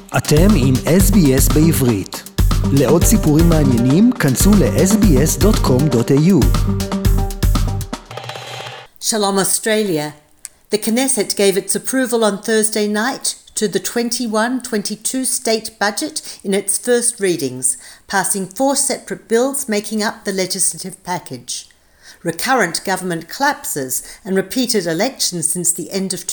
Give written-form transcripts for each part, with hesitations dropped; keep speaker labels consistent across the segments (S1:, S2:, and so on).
S1: אתם עם SBS בעברית. לעוד סיפורים מעניינים, כנסו ל-sbs.com.au.
S2: Shalom Australia. The Knesset gave its approval on Thursday night to the 21-22 state budget in its first readings, passing 4 separate bills making up the legislative package. Recurrent government collapses and repeated elections since the end of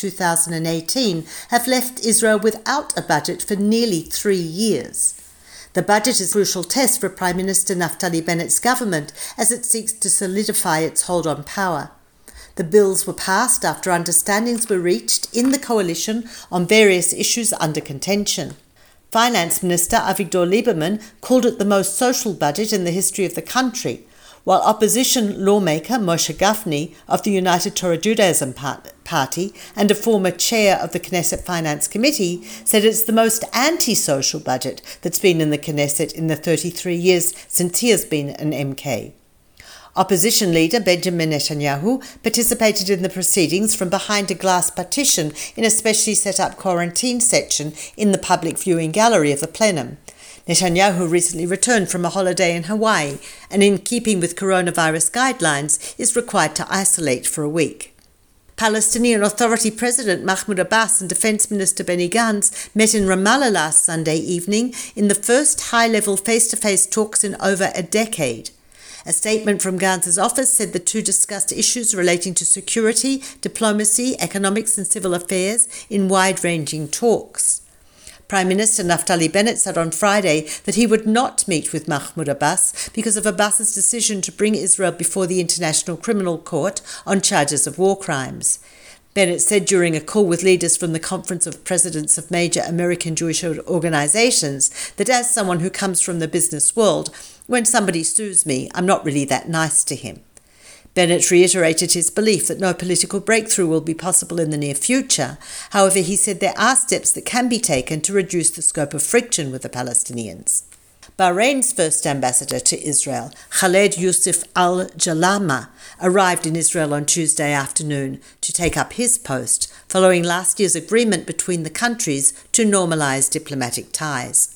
S2: 2018 have left Israel without a budget for nearly 3 years. The budget is a crucial test for Prime Minister Naftali Bennett's government as it seeks to solidify its hold on power. The bills were passed after understandings were reached in the coalition on various issues under contention. Finance Minister Avigdor Lieberman called it the most social budget in the history of the country, while opposition lawmaker Moshe Gafni of the United Torah Judaism Party and a former chair of the Knesset Finance Committee said it's the most anti-social budget that's been in the Knesset in the 33 years since he has been an MK. Opposition leader Benjamin Netanyahu participated in the proceedings from behind a glass partition in a specially set up quarantine section in the public viewing gallery of the plenum. Netanyahu recently returned from a holiday in Hawaii and, in keeping with coronavirus guidelines, is required to isolate for a week. Palestinian Authority President Mahmoud Abbas and Defence Minister Benny Gantz met in Ramallah last Sunday evening in the first high-level face-to-face talks in over a decade. A statement from Gantz's office said the two discussed issues relating to security, diplomacy, economics and civil affairs in wide-ranging talks. Prime Minister Naftali Bennett said on Friday that he would not meet with Mahmoud Abbas because of Abbas's decision to bring Israel before the International Criminal Court on charges of war crimes. Bennett said during a call with leaders from the Conference of Presidents of Major American Jewish Organizations that as someone who comes from the business world, when somebody sues me, I'm not really that nice to him. Bennett reiterated his belief that no political breakthrough will be possible in the near future. However, he said there are steps that can be taken to reduce the scope of friction with the Palestinians. Bahrain's first ambassador to Israel, Khaled Yousef Al-Jalama, arrived in Israel on Tuesday afternoon to take up his post, following last year's agreement between the countries to normalise diplomatic ties.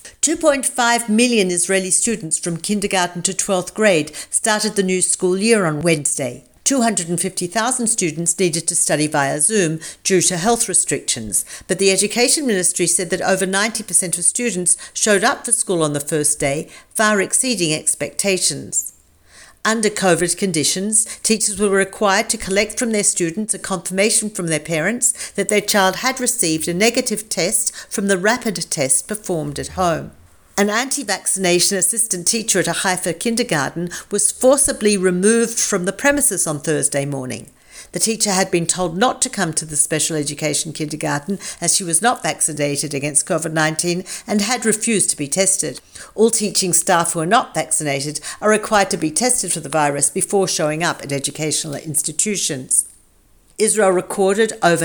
S2: 2.5 million Israeli students from kindergarten to 12th grade started the new school year on Wednesday. 250,000 students needed to study via Zoom due to health restrictions, but the Education Ministry said that over 90% of students showed up for school on the first day, far exceeding expectations. Under COVID conditions, teachers were required to collect from their students a confirmation from their parents that their child had received a negative test from the rapid test performed at home. An anti-vaccination assistant teacher at a Haifa kindergarten was forcibly removed from the premises on Thursday morning. The teacher had been told not to come to the special education kindergarten as she was not vaccinated against COVID-19 and had refused to be tested. All teaching staff who are not vaccinated are required to be tested for the virus before showing up at educational institutions. Israel recorded over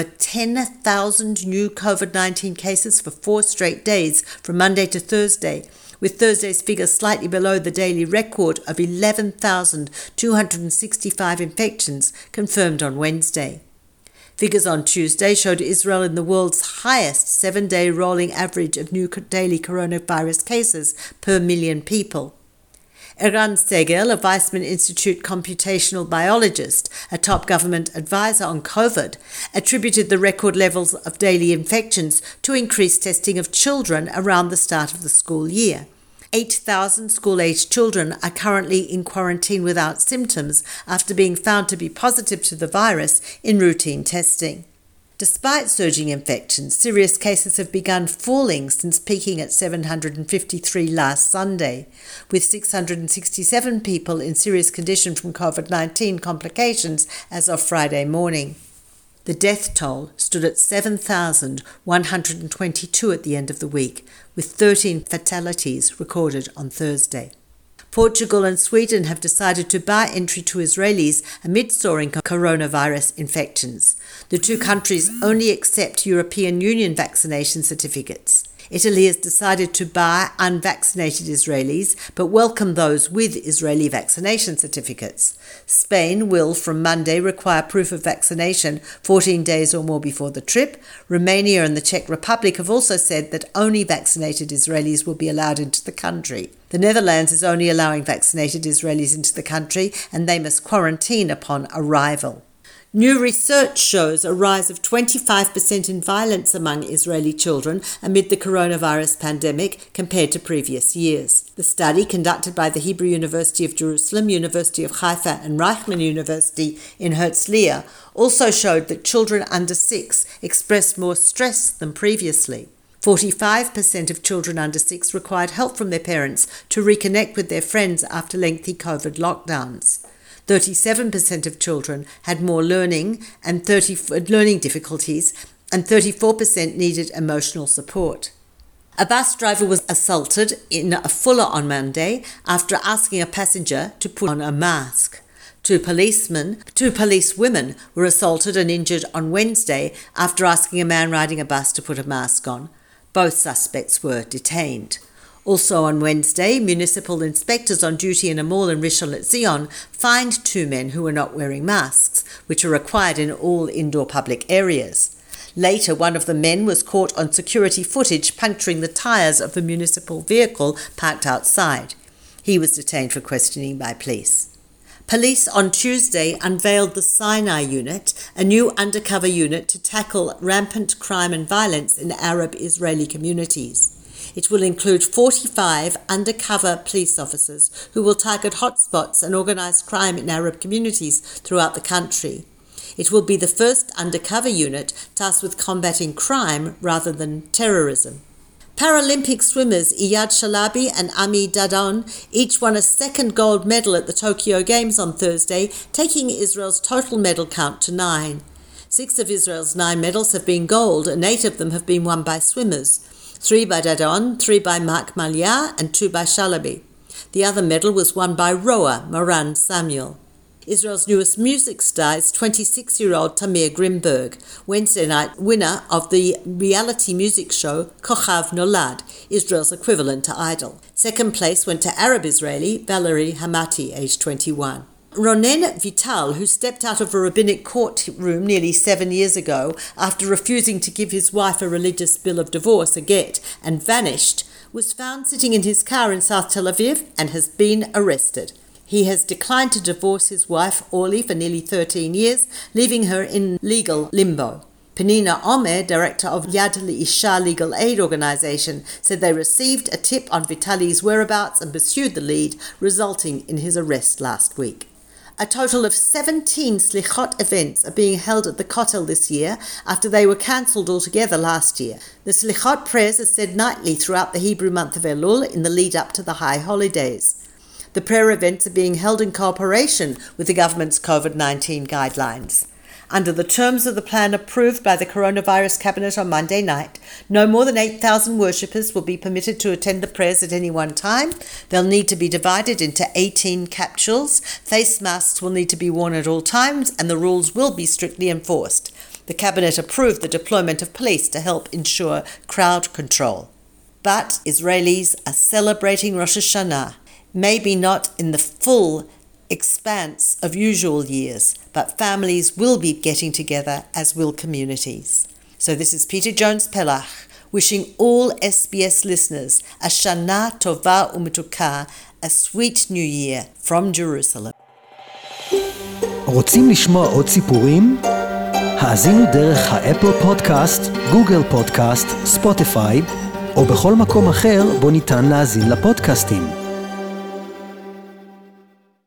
S2: 10,000 new COVID-19 cases for 4 straight days from Monday to Thursday, with Thursday's figure slightly below the daily record of 11,265 infections confirmed on Wednesday. Figures on Tuesday showed Israel in the world's highest 7-day rolling average of new daily coronavirus cases per million people. Eran Segel, a Weizmann Institute computational biologist, a top government advisor on COVID, attributed the record levels of daily infections to increased testing of children around the start of the school year. 8,000 school-aged children are currently in quarantine without symptoms after being found to be positive to the virus in routine testing. Despite surging infections, serious cases have begun falling since peaking at 753 last Sunday, with 667 people in serious condition from COVID-19 complications as of Friday morning. The death toll stood at 7,122 at the end of the week, with 13 fatalities recorded on Thursday. Portugal and Sweden have decided to bar entry to Israelis amid soaring coronavirus infections. The two countries only accept European Union vaccination certificates. Italy has decided to bar unvaccinated Israelis, but welcome those with Israeli vaccination certificates. Spain will, from Monday, require proof of vaccination 14 days or more before the trip. Romania and the Czech Republic have also said that only vaccinated Israelis will be allowed into the country. The Netherlands is only allowing vaccinated Israelis into the country, and they must quarantine upon arrival. New research shows a rise of 25% in violence among Israeli children amid the coronavirus pandemic compared to previous years. The study, conducted by the Hebrew University of Jerusalem, University of Haifa and Reichman University in Herzliya, also showed that children under 6 expressed more stress than previously. 45% of children under 6 required help from their parents to reconnect with their friends after lengthy COVID lockdowns. 37% of children had more learning difficulties, and 34% needed emotional support. A bus driver was assaulted in Afula on Monday after asking a passenger to put on a mask. Two policewomen were assaulted and injured on Wednesday after asking a man riding a bus to put a mask on. Both suspects were detained. Also on Wednesday, municipal inspectors on duty in a mall in Rishon LeZion fined 2 men who were not wearing masks, which are required in all indoor public areas. Later, one of the men was caught on security footage puncturing the tyres of a municipal vehicle parked outside. He was detained for questioning by police. Police on Tuesday unveiled the Sinai Unit, a new undercover unit to tackle rampant crime and violence in Arab-Israeli communities. It will include 45 undercover police officers who will target hotspots and organised crime in Arab communities throughout the country. It will be the first undercover unit tasked with combating crime rather than terrorism. Paralympic swimmers Iyad Shalabi and Ami Dadon each won a second gold medal at the Tokyo Games on Thursday, taking Israel's total medal count to 9. 6 of Israel's 9 medals have been gold, and 8 of them have been won by swimmers. 3 by Dadon, 3 by Mark Malia, and 2 by Shalabi. The other medal was won by rower Moran Samuel. Israel's newest music star is 26-year-old Tamir Grimberg, Wednesday night winner of the reality music show Kochav Nolad, Israel's equivalent to Idol. Second place went to Arab-Israeli Valerie Hamati, aged 21. Ronen Vital, who stepped out of a rabbinic courtroom nearly 7 years ago after refusing to give his wife a religious bill of divorce, a get, and vanished, was found sitting in his car in South Tel Aviv and has been arrested. He has declined to divorce his wife, Orly, for nearly 13 years, leaving her in legal limbo. Penina Omer, director of Yad L'Isha Legal Aid Organization, said they received a tip on Vitali's whereabouts and pursued the lead, resulting in his arrest last week. A total of 17 Slichot events are being held at the Kotel this year after they were cancelled altogether last year. The Slichot prayers are said nightly throughout the Hebrew month of Elul in the lead up to the high holidays. The prayer events are being held in cooperation with the government's COVID-19 guidelines. Under the terms of the plan approved by the Coronavirus Cabinet on Monday night, no more than 8,000 worshippers will be permitted to attend the prayers at any one time. They'll need to be divided into 18 capsules. Face masks will need to be worn at all times, and the rules will be strictly enforced. The Cabinet approved the deployment of police to help ensure crowd control. But Israelis are celebrating Rosh Hashanah, maybe not in the full expanse of usual years, but families will be getting together, as will communities. So this is Peter Jones-Pelach wishing all SBS listeners a Shana Tova Umetuka, a sweet new year from Jerusalem.
S1: רוצים לשמוע עוד סיפורים? האזינו דרך האפל פודקאסט, גוגל פודקאסט, ספוטיפיי, או בכל מקום אחר בו ניתן להאזין לפודקאסטים.